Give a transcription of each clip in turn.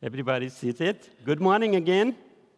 Everybody seated. Good morning again.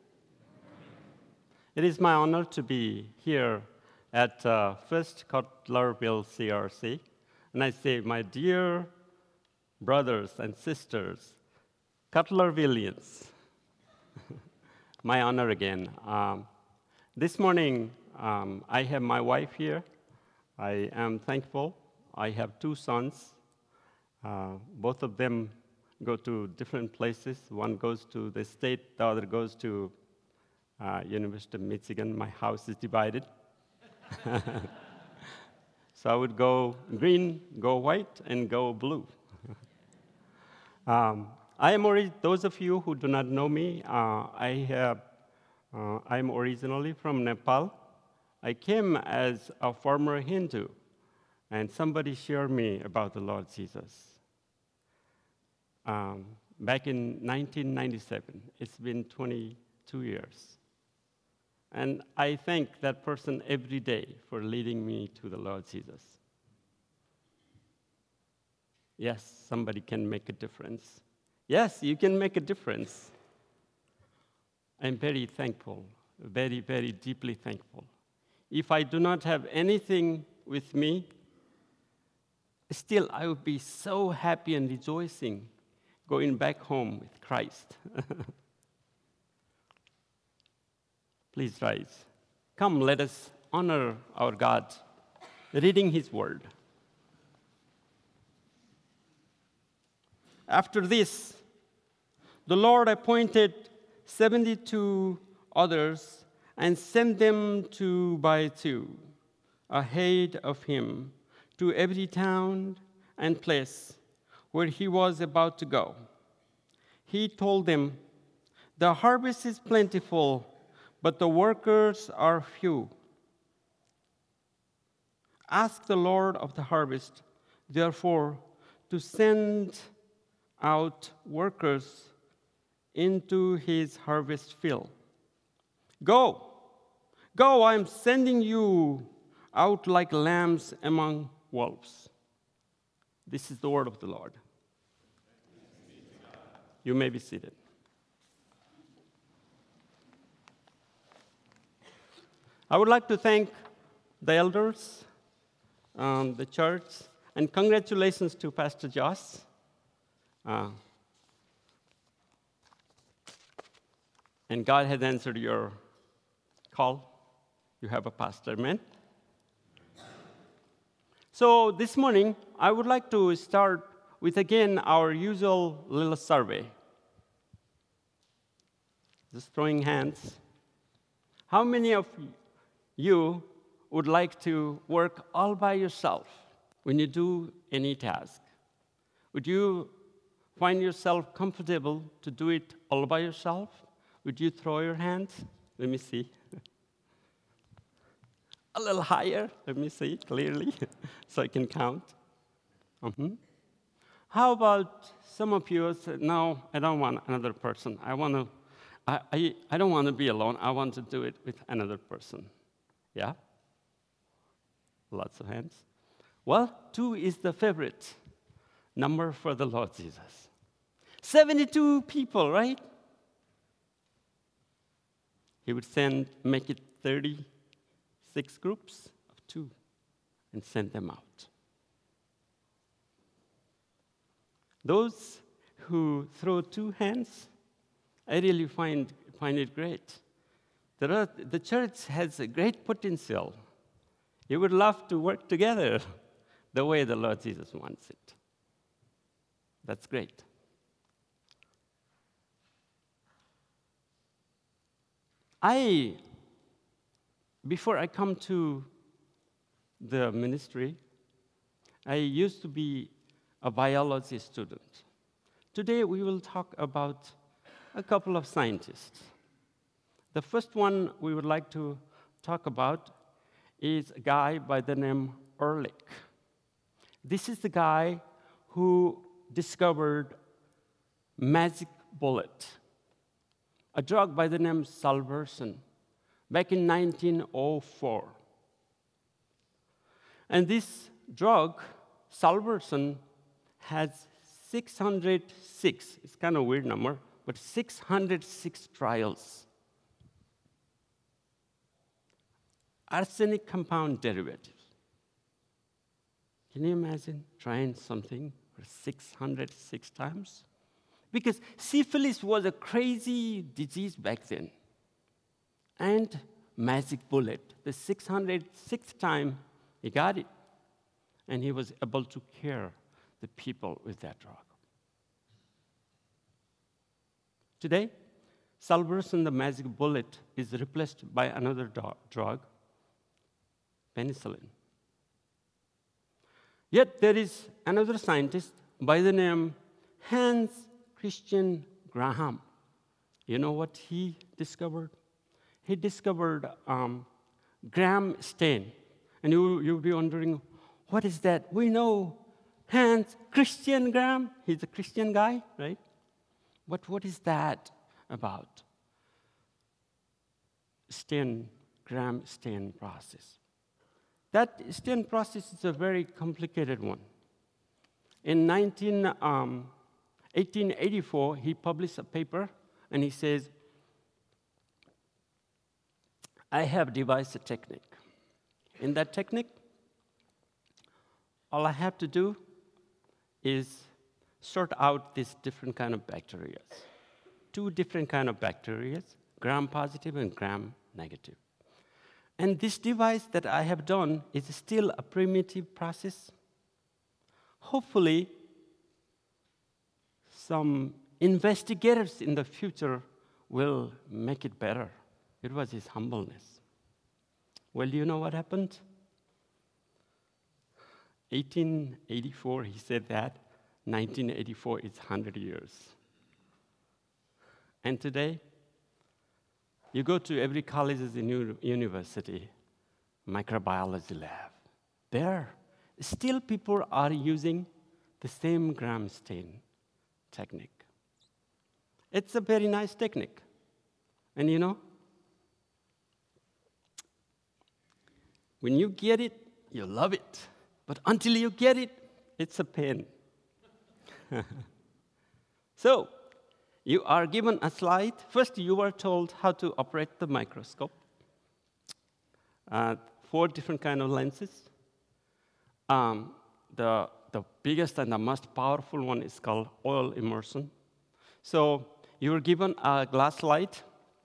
It is my honor to be here at First Cutlerville CRC. And I say, my dear brothers and sisters, Cutlervillians, my honor again. This morning, I have my wife here. I am thankful. I have two sons. Both of them go to different places. One goes to the state, the other goes to University of Michigan. My house is divided. So I would go green, go white, and go blue. Those of you who do not know me, I'm originally from Nepal. I came as a former Hindu, and somebody shared me about the Lord Jesus. Back in 1997, it's been 22 years. And I thank that person every day for leading me to the Lord Jesus. Yes, somebody can make a difference. Yes, you can make a difference. I'm very thankful, very, very deeply thankful. If I do not have anything with me, still I would be so happy and rejoicing going back home with Christ. Please rise. Come, let us honor our God, reading His word. After this, the Lord appointed 72 others and sent them 2 by 2 ahead of Him to every town and place where He was about to go. He told them, "The harvest is plentiful, but the workers are few. Ask the Lord of the harvest, therefore, to send out workers into His harvest field. Go, I am sending you out like lambs among wolves." This is the word of the Lord. You may be seated. I would like to thank the elders, the church, and congratulations to Pastor Josh. And God has answered your call. You have a pastor, amen? So this morning, I would like to start with, again, our usual little survey. Just throwing hands. How many of you would like to work all by yourself when you do any task? Would you find yourself comfortable to do it all by yourself? Would you throw your hands? Let me see. A little higher. Let me see it clearly so I can count. How about some of you say, "No, I don't want another person. I don't want to be alone. I want to do it with another person." Yeah? Lots of hands. Well, 2 is the favorite number for the Lord Jesus. 72 people, right? He would make it 36 groups of 2 and send them out. Those who throw 2 hands, I really find it great. The church has a great potential. You would love to work together the way the Lord Jesus wants it. That's great. Before I come to the ministry, I used to be a biology student. Today, we will talk about a couple of scientists. The first one we would like to talk about is a guy by the name Ehrlich. This is the guy who discovered magic bullet, a drug by the name Salvarsan, back in 1904. And this drug, Salvarsan, has 606, it's kind of a weird number, but 606 trials. Arsenic compound derivatives. Can you imagine trying something for 606 times? Because syphilis was a crazy disease back then. And magic bullet, the 606th time, he got it. And he was able to cure the people with that drug. Today, salvarsan, the magic bullet, is replaced by another drug, penicillin. Yet there is another scientist by the name Hans Christian Graham. You know what he discovered? He discovered Gram stain. And you'll be wondering, what is that? We know Hans Christian Graham. He's a Christian guy, right? But what is that about? Gram stain process. That stain process is a very complicated one. In 1884, he published a paper, and he says, I have devised a technique. In that technique, all I have to do is sort out these different kind of bacteria. Two different kind of bacteria, gram-positive and gram-negative. And this device that I have done is still a primitive process. Hopefully, some investigators in the future will make it better. It was his humbleness. Well, do you know what happened? 1884, he said that. 1984 is 100 years. And today, you go to every college and university, microbiology lab. There, still people are using the same gram stain technique. It's a very nice technique. And you know, when you get it, you love it. But until you get it, it's a pain. So, you are given a slide. First, you are told how to operate the microscope. 4 different kind of lenses. The biggest and the most powerful one is called oil immersion. So, you are given a glass slide,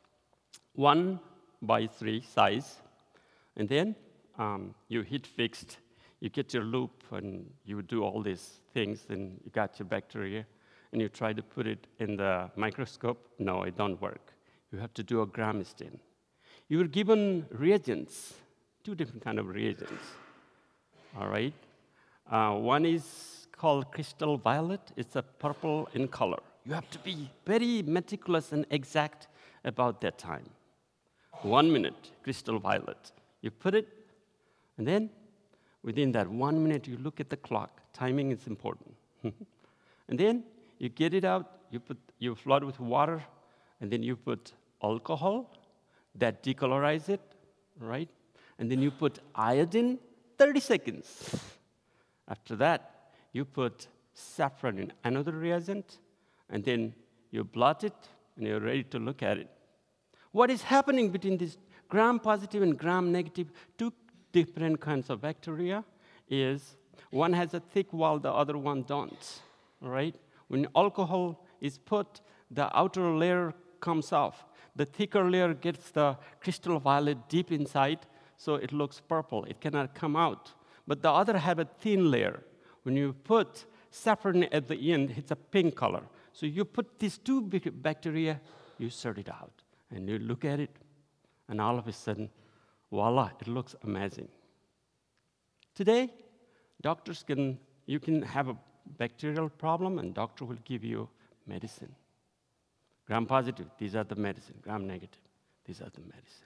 1:3 size, and then you hit fixed. You get your loop, and you do all these things, and you got your bacteria, and you try to put it in the microscope. No, it don't work. You have to do a gram stain. You were given reagents, 2 different kind of reagents. All right? One is called crystal violet. It's a purple in color. You have to be very meticulous and exact about that time. 1 minute, crystal violet. You put it, and then within that 1 minute, you look at the clock. Timing is important. And then you get it out, you flood with water, and then you put alcohol that decolorize it, right? And then you put iodine, 30 seconds. After that, you put saffron in another reagent, and then you blot it, and you're ready to look at it. What is happening between these gram-positive and gram-negative, 2 different kinds of bacteria, is one has a thick wall, the other one don't, right? When alcohol is put, the outer layer comes off. The thicker layer gets the crystal violet deep inside, so it looks purple. It cannot come out. But the other have a thin layer. When you put saffron at the end, it's a pink color. So you put these 2 bacteria, you sort it out, and you look at it, and all of a sudden, voila, it looks amazing. Today, you can have a bacterial problem, and doctor will give you medicine. Gram-positive, these are the medicine. Gram-negative, these are the medicine.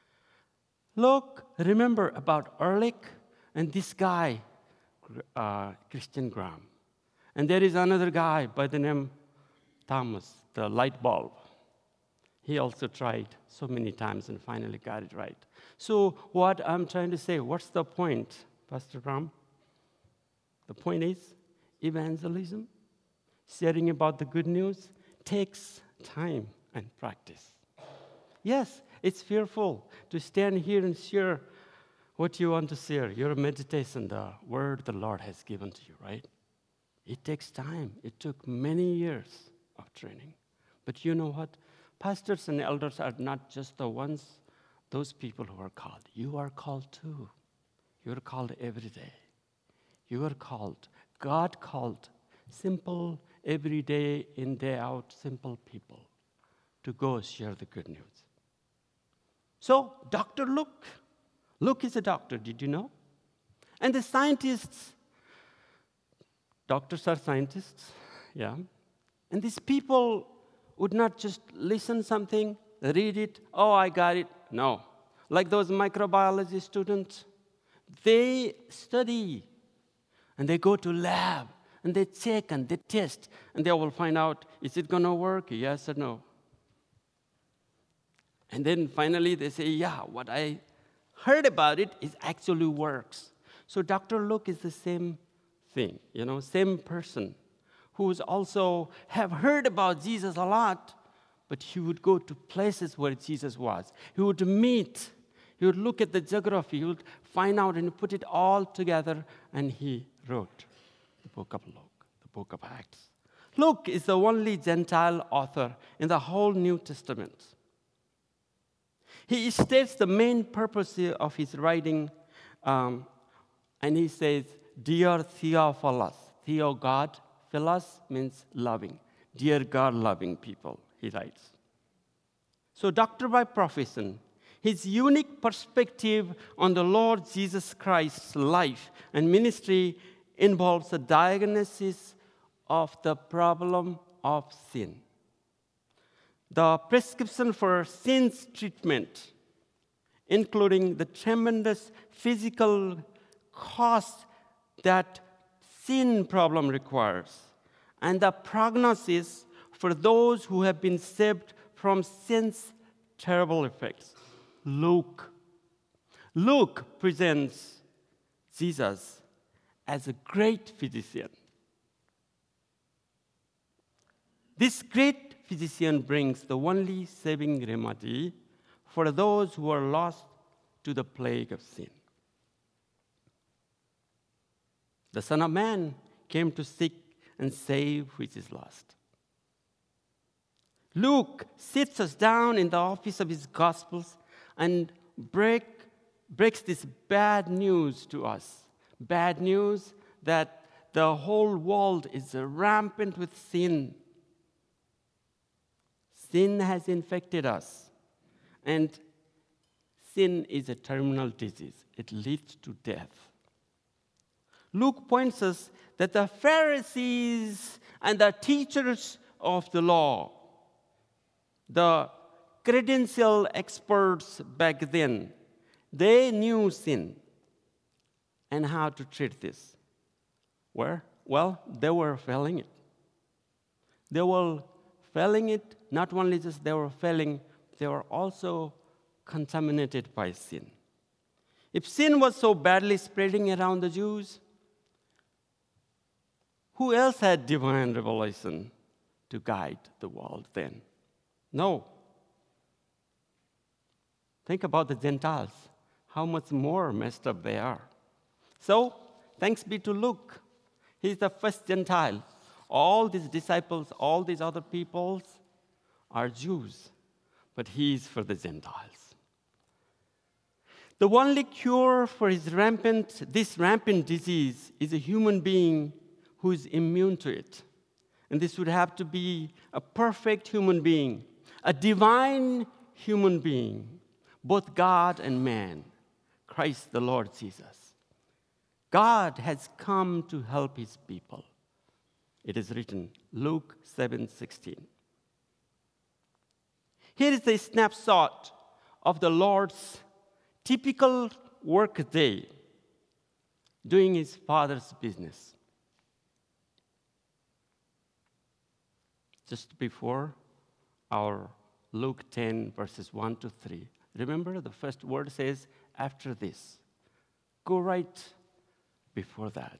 Look, remember about Ehrlich and this guy, Christian Graham. And there is another guy by the name Thomas, the light bulb. He also tried so many times and finally got it right. So what I'm trying to say, what's the point, Pastor Ram? The point is, evangelism, sharing about the good news, takes time and practice. Yes, it's fearful to stand here and share what you want to share, your meditation, the word the Lord has given to you, right? It takes time. It took many years of training. But you know what? Pastors and elders are not just those people who are called. You are called too. You are called every day. You are called. God called simple, every day in, day out, simple people to go share the good news. So, Dr. Luke. Luke is a doctor, did you know? And the scientists, doctors are scientists, yeah. And these people would not just listen something, read it, oh, I got it. No. Like those microbiology students, they study and they go to lab and they check and they test and they will find out, is it going to work, yes or no? And then finally they say, yeah, what I heard about it actually works. So Dr. Luke is the same thing, same person who's also have heard about Jesus a lot, but he would go to places where Jesus was. He would meet, he would look at the geography, he would find out and put it all together, and he wrote the book of Luke, the book of Acts. Luke is the only Gentile author in the whole New Testament. He states the main purpose of his writing, and he says, Dear Theophilus, Theo, God, Philos means loving. Dear God-loving people, he writes. So, doctor by profession, his unique perspective on the Lord Jesus Christ's life and ministry involves a diagnosis of the problem of sin. The prescription for sin's treatment, including the tremendous physical cost that sin problem requires, and the prognosis for those who have been saved from sin's terrible effects. Luke presents Jesus as a great physician. This great physician brings the only saving remedy for those who are lost to the plague of sin. The Son of Man came to seek and save which is lost. Luke sits us down in the office of his Gospels and breaks this bad news to us. Bad news that the whole world is rampant with sin. Sin has infected us, and sin is a terminal disease. It leads to death. Luke points us that the Pharisees and the teachers of the law, the credential experts back then, they knew sin and how to treat this. Well, they were failing it. They were failing it, not only just they were failing, they were also contaminated by sin. If sin was so badly spreading around the Jews, who else had divine revelation to guide the world then? No. Think about the Gentiles, how much more messed up they are. So, thanks be to Luke. He's the first Gentile. All these disciples, all these other peoples are Jews, but he's for the Gentiles. The only cure for this rampant disease is a human being who is immune to it. And this would have to be a perfect human being, a divine human being, both God and man, Christ the Lord Jesus. God has come to help his people. It is written, Luke 7:16. Here is a snapshot of the Lord's typical work day, doing his Father's business. Just before our Luke 10, verses 1 to 3. Remember, the first word says, after this. Go right before that.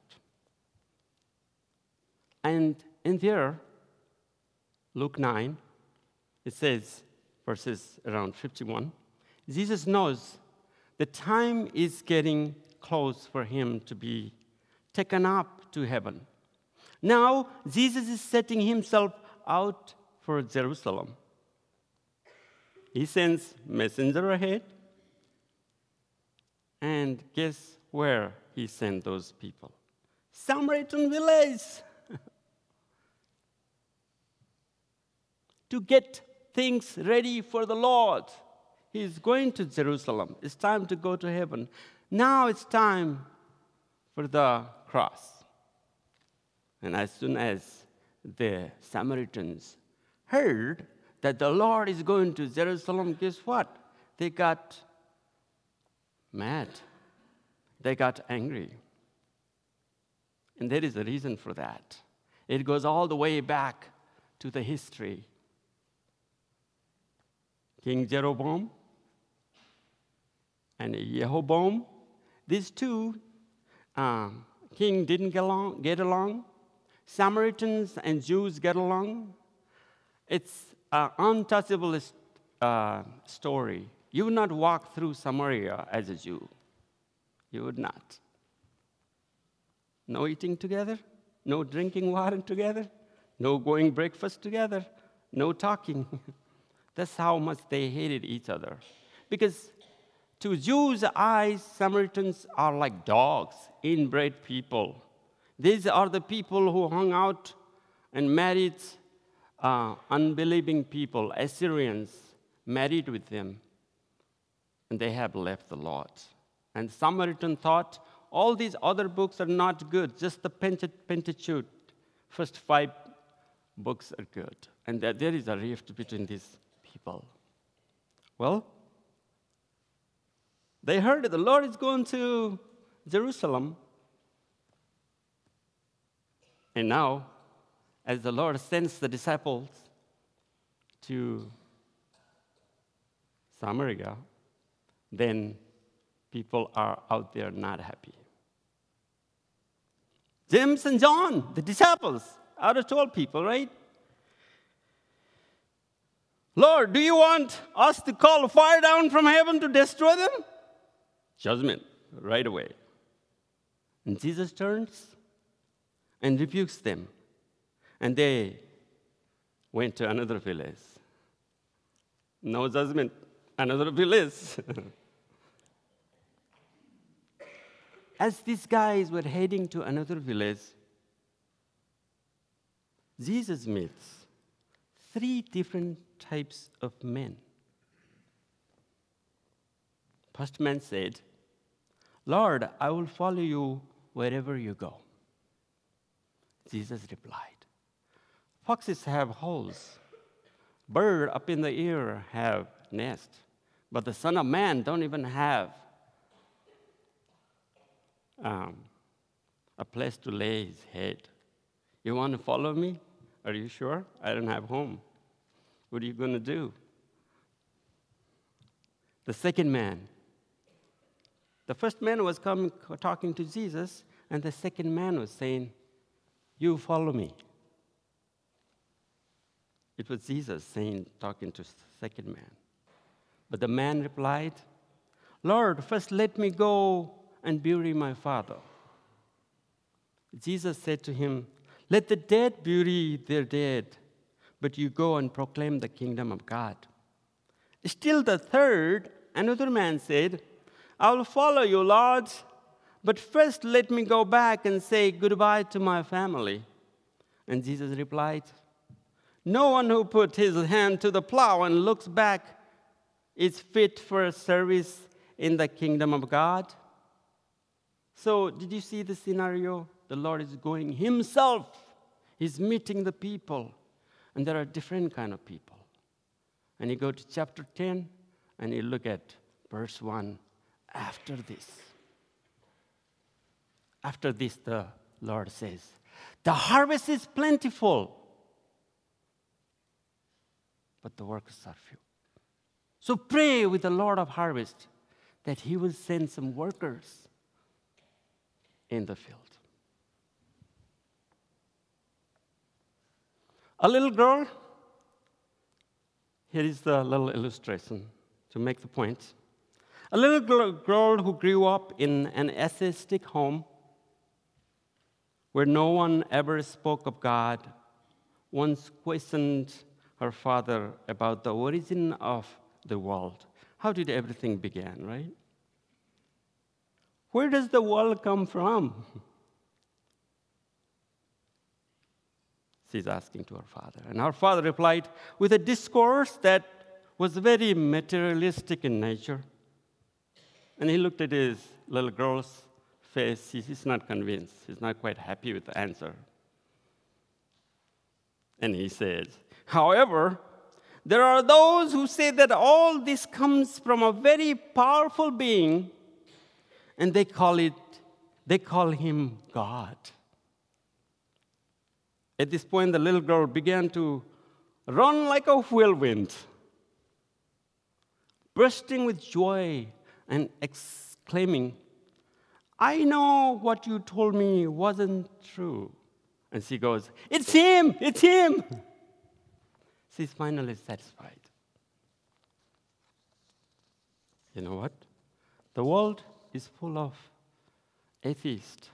And in there, Luke 9, It says, verses around 51, Jesus knows the time is getting close for him to be taken up to heaven. Now, Jesus is setting himself out for Jerusalem. He sends messenger ahead, and guess where he sent those people? Samaritan village. To get things ready for the Lord. He's going to Jerusalem. It's time to go to heaven. Now it's time for the cross. And as soon as the Samaritans heard that the Lord is going to Jerusalem, guess what? They got mad. They got angry. And there is a reason for that. It goes all the way back to the history. King Jeroboam and Jehoboam, these two kings didn't get along. Samaritans and Jews get along. It's an untouchable story. You would not walk through Samaria as a Jew. You would not. No eating together, no drinking water together, no going breakfast together, no talking. That's how much they hated each other. Because to Jews' eyes, Samaritans are like dogs, inbred people. These are the people who hung out and married unbelieving people, Assyrians, married with them. And they have left the Lord. And Samaritan thought, all these other books are not good, just the Pentateuch, first 5 books are good. And that there is a rift between these people. Well, they heard that the Lord is going to Jerusalem. And now, as the Lord sends the disciples to Samaria, then people are out there not happy. James and John, the disciples, out of 12 people, right? Lord, do you want us to call fire down from heaven to destroy them? Judgment, right away. And Jesus turns and rebukes them. And they went to another village. No judgment, another village. As these guys were heading to another village, Jesus meets 3 different types of men. First man said, Lord, I will follow you wherever you go. Jesus replied, foxes have holes, birds up in the air have nests, but the Son of Man don't even have a place to lay his head. You want to follow me? Are you sure? I don't have home. What are you going to do? The second man. The first man was talking to Jesus, and the second man was saying, you follow me. It was Jesus talking to the second man. But the man replied, Lord, first let me go and bury my father. Jesus said to him, let the dead bury their dead, but you go and proclaim the kingdom of God. Still the third, another man said, I will follow you, Lord, but first let me go back and say goodbye to my family. And Jesus replied, no one who puts his hand to the plow and looks back is fit for service in the kingdom of God. So did you see the scenario? The Lord is going himself. He's meeting the people. And there are different kind of people. And you go to chapter 10, and you look at verse 1. After this, the Lord says, the harvest is plentiful, but the workers are few. So pray with the Lord of harvest that he will send some workers in the field. A little girl Here is the little illustration to make the point. A little girl who grew up in an atheistic home where no one ever spoke of God once questioned her father about the origin of the world. How did everything begin, right? Where does the world come from? She's asking to her father. And her father replied with a discourse that was very materialistic in nature. And he looked at his little girl's face. He's not convinced. He's not quite happy with the answer. And he says, however, there are those who say that all this comes from a very powerful being, and they call him God. At this point, the little girl began to run like a whirlwind, bursting with joy and exclaiming, I know what you told me wasn't true. And she goes, it's him, it's him. She's finally satisfied. You know what? The world is full of atheists.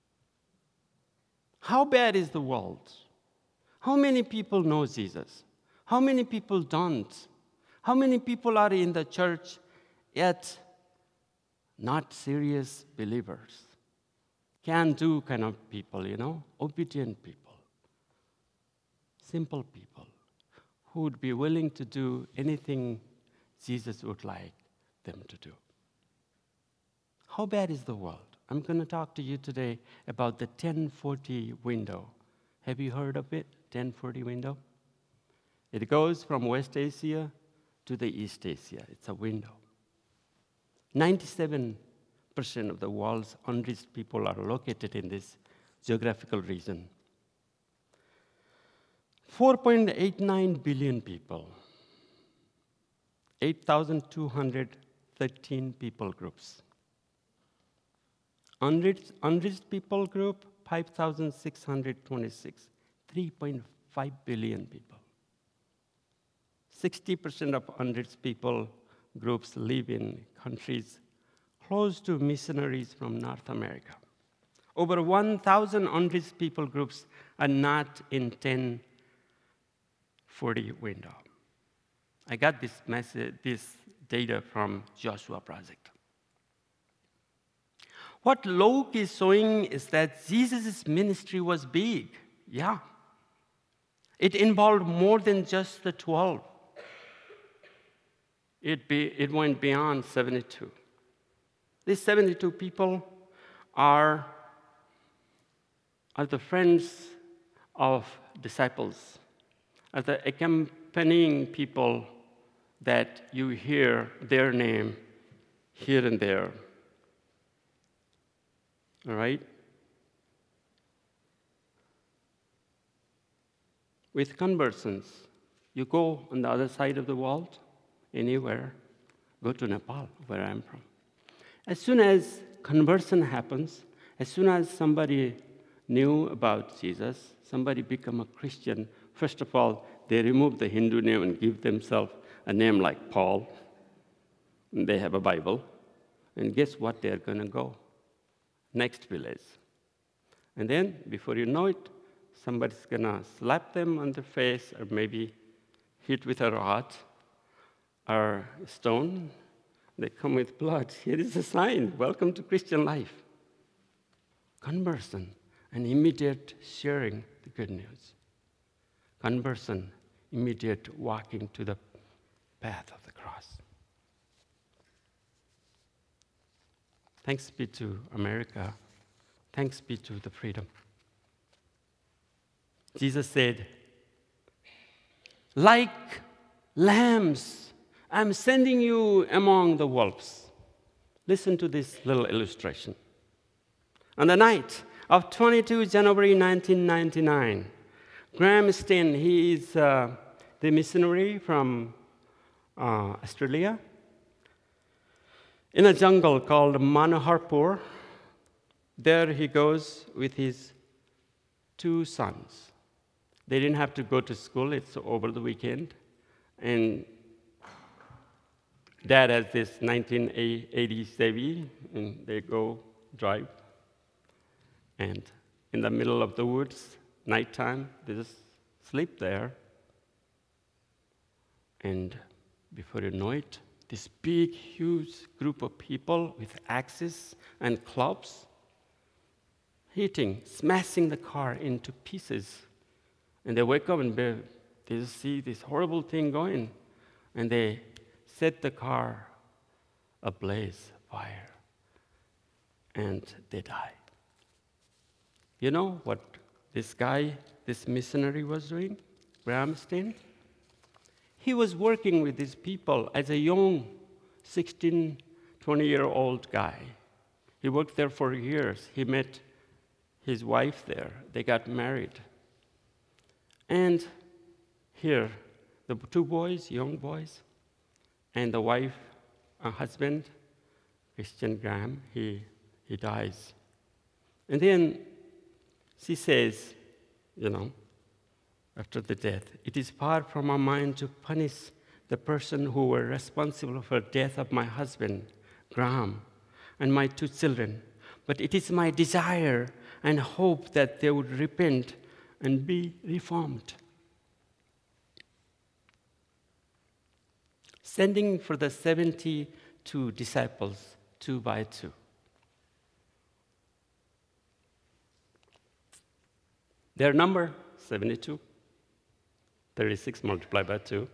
How bad is the world? How many people know Jesus? How many people don't? How many people are in the church yet not serious believers? Can-do kind of people, obedient people, simple people who would be willing to do anything Jesus would like them to do. How bad is the world? I'm going to talk to you today about the 1040 window. Have you heard of it, 1040 window? It goes from West Asia to the East Asia. It's a window. 97% of the world's unreached people are located in this geographical region. 4.89 billion people, 8,213 people groups. Unreached people group, 5,626, 3.5 billion people. 60% of unreached people groups live in countries close to missionaries from North America. Over 1,000 unreached people groups are not in 1040 window. I got this data from Joshua Project. What Luke is showing is that Jesus' ministry was big. Yeah. It involved more than just the 12. It went beyond 72. These 72 people are the friends of disciples, are the accompanying people that you hear their name here and there. All right? With conversions, you go on the other side of the world, anywhere, go to Nepal, where I'm from. As soon as conversion happens, as soon as somebody knew about Jesus, somebody become a Christian, first of all, they remove the Hindu name and give themselves a name like Paul. And they have a Bible. And guess what? They're going to go? Next village. And then, before you know it, somebody's going to slap them on the face or maybe hit with a rod or a stone. They come with blood. Here is a sign. Welcome to Christian life. Conversion and immediate sharing the good news. Conversion, immediate walking to the path of the cross. Thanks be to America. Thanks be to the freedom. Jesus said, like lambs, I'm sending you among the wolves. Listen to this little illustration. On the night of 22 January 1999, Graham Steen, he is the missionary from Australia, in a jungle called Manoharpur. There he goes with his 2 sons. They didn't have to go to school, it's over the weekend. And Dad has this 1980 Chevy, and they go drive. And in the middle of the woods, nighttime, they just sleep there. And before you know it, this big, huge group of people with axes and clubs hitting, smashing the car into pieces. And they wake up and they just see this horrible thing going. And they set the car ablaze, fire. And they die. You know what this guy, this missionary was doing? Graham Steen? He was working with these people as a young 16, 20-year-old guy. He worked there for years. He met his wife there. They got married. And here, the two boys, young boys, and the wife, husband, Christian Graham, he dies. And then she says, after the death, "It is far from our mind to punish the person who were responsible for the death of my husband, Graham, and my two children. But it is my desire and hope that they would repent and be reformed." Sending for the 72 disciples, 2 by 2. Their number, 72. 36 multiplied by 2.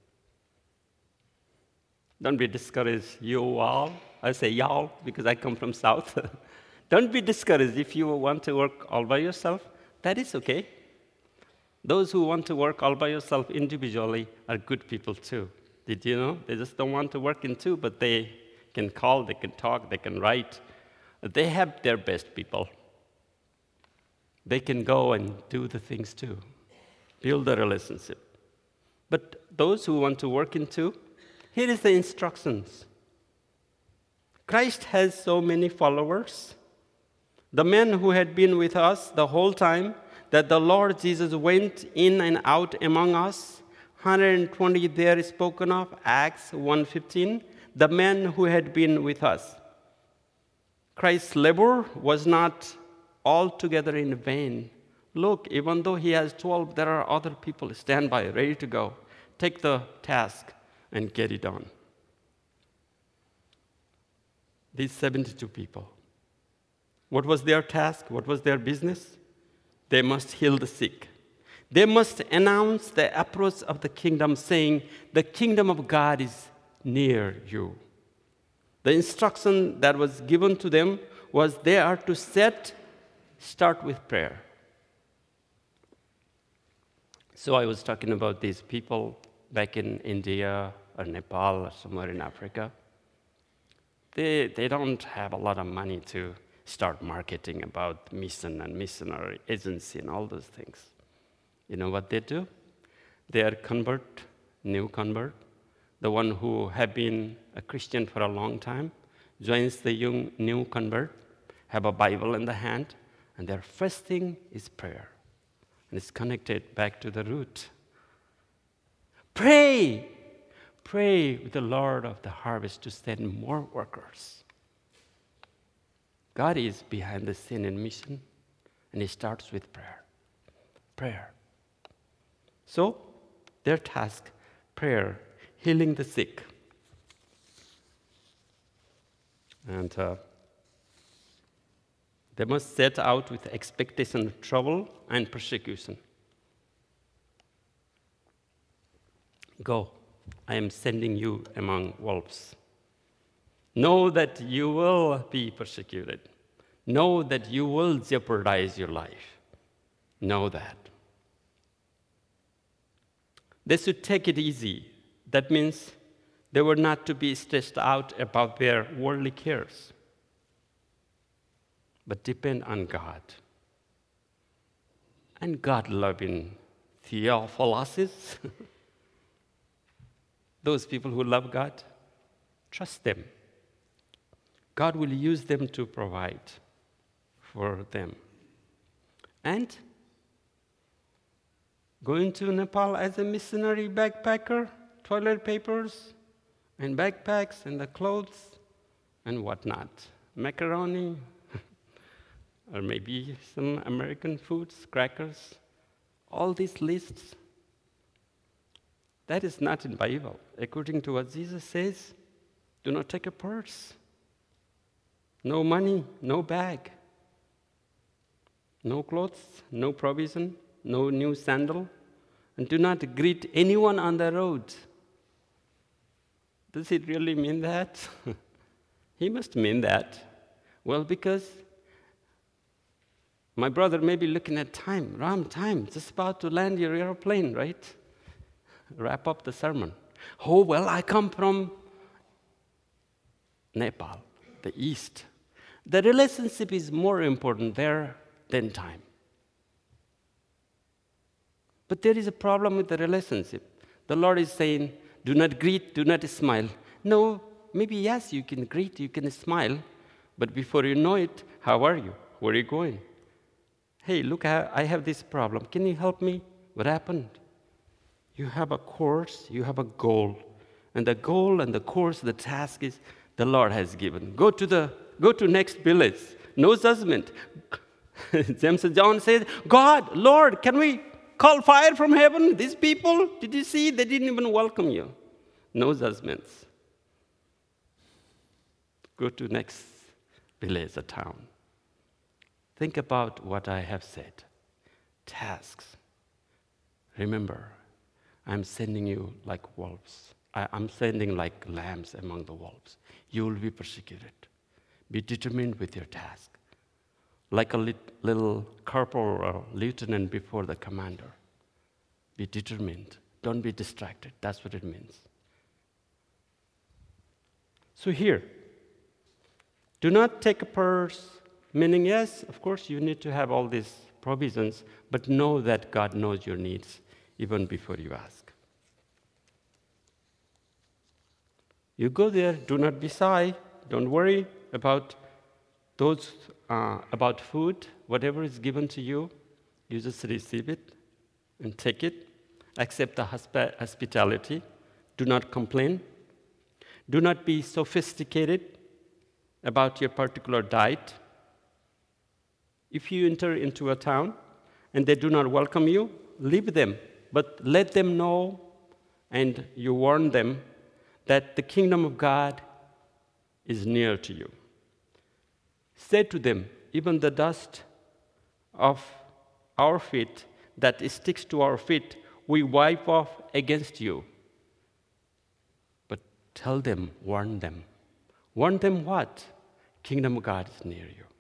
Don't be discouraged, you all. I say y'all because I come from South. Don't be discouraged if you want to work all by yourself. That is okay. Those who want to work all by yourself individually are good people too. Did you know? They just don't want to work in two, but they can call, they can talk, they can write. They have their best people. They can go and do the things too. Build a relationship. But those who want to work in two, here is the instructions. Christ has so many followers. The men who had been with us the whole time that the Lord Jesus went in and out among us, 120 there is spoken of, Acts 1:15, the men who had been with us. Christ's labor was not altogether in vain. Look, even though he has 12, there are other people standby, ready to go. Take the task and get it done. These 72 people, what was their task? What was their business? They must heal the sick. They must announce the approach of the kingdom, saying, "The kingdom of God is near you." The instruction that was given to them was they are to start with prayer. So I was talking about these people back in India or Nepal or somewhere in Africa. They don't have a lot of money to start marketing about mission and missionary agency and all those things. You know what they do? They are new convert. The one who have been a Christian for a long time joins the new convert, have a Bible in the hand, and their first thing is prayer. And it's connected back to the root. Pray! Pray with the Lord of the harvest to send more workers. God is behind the scene in mission, and it starts with prayer. Prayer. So, their task, prayer, healing the sick. And they must set out with expectation of trouble and persecution. Go, I am sending you among wolves. Know that you will be persecuted. Know that you will jeopardize your life. Know that. They should take it easy. That means they were not to be stressed out about their worldly cares, but depend on God. And God-loving Theophilos, those people who love God, trust them. God will use them to provide for them. And going to Nepal as a missionary backpacker, toilet papers and backpacks and the clothes and whatnot. Macaroni, or maybe some American foods, crackers, all these lists. That is not in the Bible. According to what Jesus says, do not take a purse. No money, no bag. No clothes, no provision, no new sandal. And do not greet anyone on the road. Does it really mean that? He must mean that. Well, because my brother may be looking at time, Ram, time, just about to land your airplane, right? Wrap up the sermon. Oh, well, I come from Nepal, the east. The relationship is more important there than time. But there is a problem with the relationship. The Lord is saying, do not greet, do not smile. No, maybe yes, you can greet, you can smile, but before you know it, how are you? Where are you going? Hey, look, I have this problem. Can you help me? What happened? You have a course, you have a goal. And the goal and the course, the task is the Lord has given. Go to next village. No judgment. James and John said, God, Lord, can we call fire from heaven? These people, did you see? They didn't even welcome you. No judgments. Go to next village or town. Think about what I have said. Tasks. Remember, I'm sending you like wolves. I'm sending like lambs among the wolves. You will be persecuted. Be determined with your task. Like a little corporal or lieutenant before the commander. Be determined. Don't be distracted. That's what it means. So here, do not take a purse, meaning yes, of course you need to have all these provisions, but know that God knows your needs even before you ask. You go there, do not be shy, don't worry about about food, whatever is given to you, you just receive it and take it. Accept the hospitality. Do not complain. Do not be sophisticated about your particular diet. If you enter into a town and they do not welcome you, leave them, but let them know and you warn them that the kingdom of God is near to you. Say to them, even the dust of our feet that sticks to our feet, we wipe off against you. But tell them, warn them. Warn them what? Kingdom of God is near you.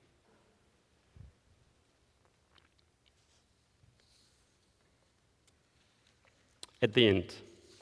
At the end,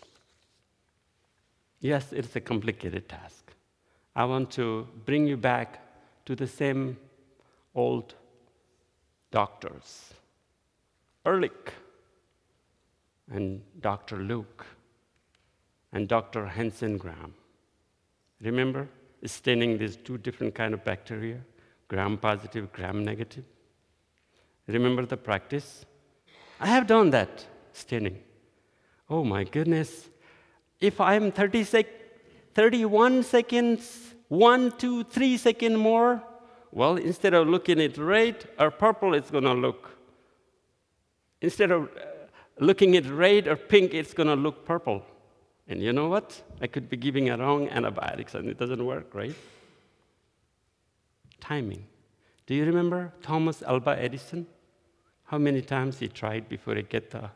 yes, it's a complicated task. I want to bring you back to the same old doctors, Ehrlich and Dr. Luke and Dr. Hansen Graham. Remember staining these two different kinds of bacteria, gram-positive, gram-negative? Remember the practice? I have done that, staining. Oh my goodness. If I'm 31 seconds, 1, 2, 3 seconds more, well, instead of looking at red or purple, it's going to look. Instead of looking at red or pink, it's going to look purple. And you know what? I could be giving a wrong antibiotics and it doesn't work, right? Timing. Do you remember Thomas Alva Edison? How many times he tried before he get the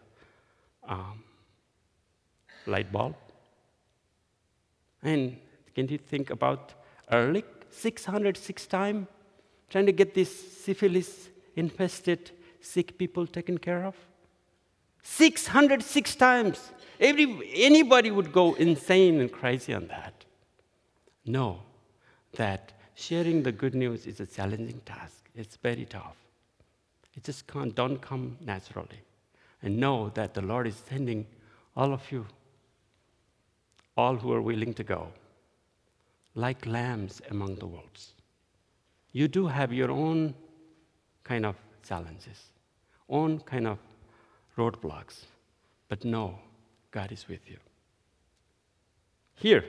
light bulb? And can you think about Ehrlich? 606 times trying to get this syphilis-infested sick people taken care of? 606 times. Anybody would go insane and crazy on that. Know that sharing the good news is a challenging task. It's very tough. It just don't come naturally. And know that the Lord is sending all of you, all who are willing to go, like lambs among the wolves. You do have your own kind of challenges, own kind of roadblocks, but know God is with you. Here,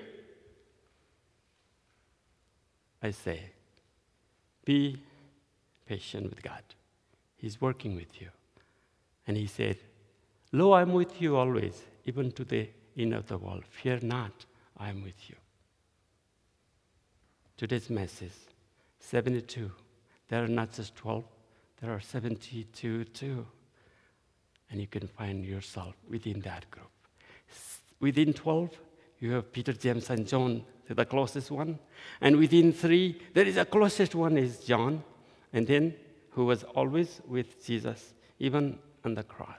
I say, be patient with God. He's working with you. And he said, lo, I'm with you always, even to the end of the world. Fear not, I am with you. Today's message, 72. There are not just 12, there are 72 too. And you can find yourself within that group. Within 12, you have Peter, James, and John, the closest one. And within 3, there is the closest one is John, and then who was always with Jesus, even on the cross.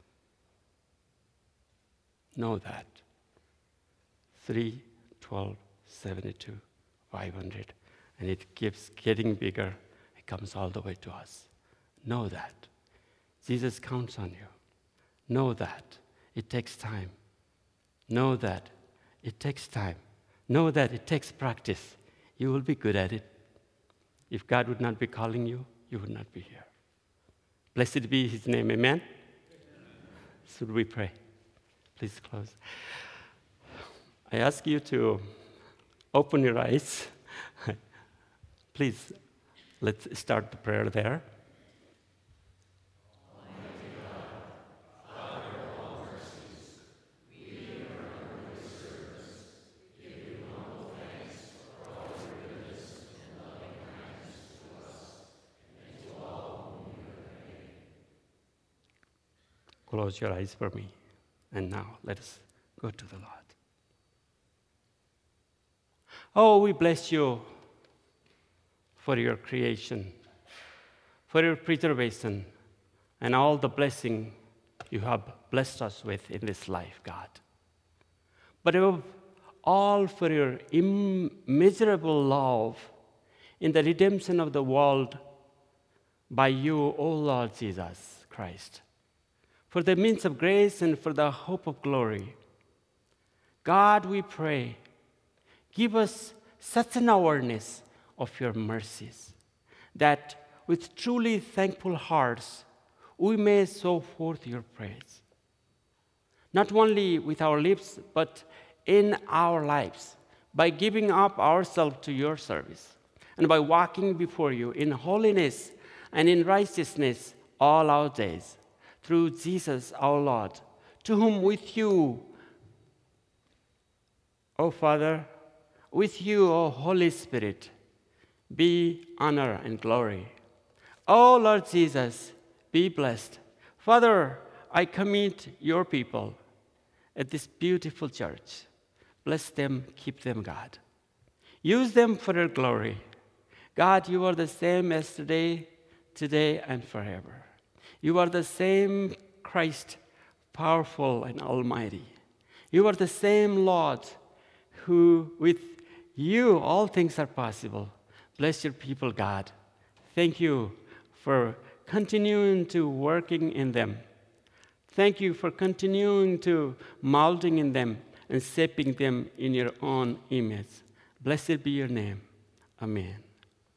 Know that. 3, 12, 72, 500. And it keeps getting bigger. It comes all the way to us. Know that. Jesus counts on you. Know that. It takes time. Know that. It takes time. Know that it takes practice. You will be good at it. If God would not be calling you, you would not be here. Blessed be his name. Amen? Should we pray? Please close. I ask you to open your eyes. Please, let's start the prayer there. Close your eyes for me. And now, let us go to the Lord. Oh, we bless you for your creation, for your preservation, and all the blessing you have blessed us with in this life, God. But above all, for your immeasurable love in the redemption of the world by you, O Lord Jesus Christ, for the means of grace and for the hope of glory. God, we pray, give us such an awareness of your mercies that with truly thankful hearts we may show forth your praise, not only with our lips, but in our lives, by giving up ourselves to your service, and by walking before you in holiness and in righteousness all our days, through Jesus our Lord, to whom with you, O Father, with you, O Holy Spirit, be honor and glory. O Lord Jesus, be blessed. Father, I commit your people at this beautiful church. Bless them, keep them, God. Use them for your glory. God, you are the same yesterday, today, and forever. You are the same Christ, powerful and almighty. You are the same Lord who, with you, all things are possible. Bless your people, God. Thank you for continuing to working in them. Thank you for continuing to molding in them and shaping them in your own image. Blessed be your name. Amen.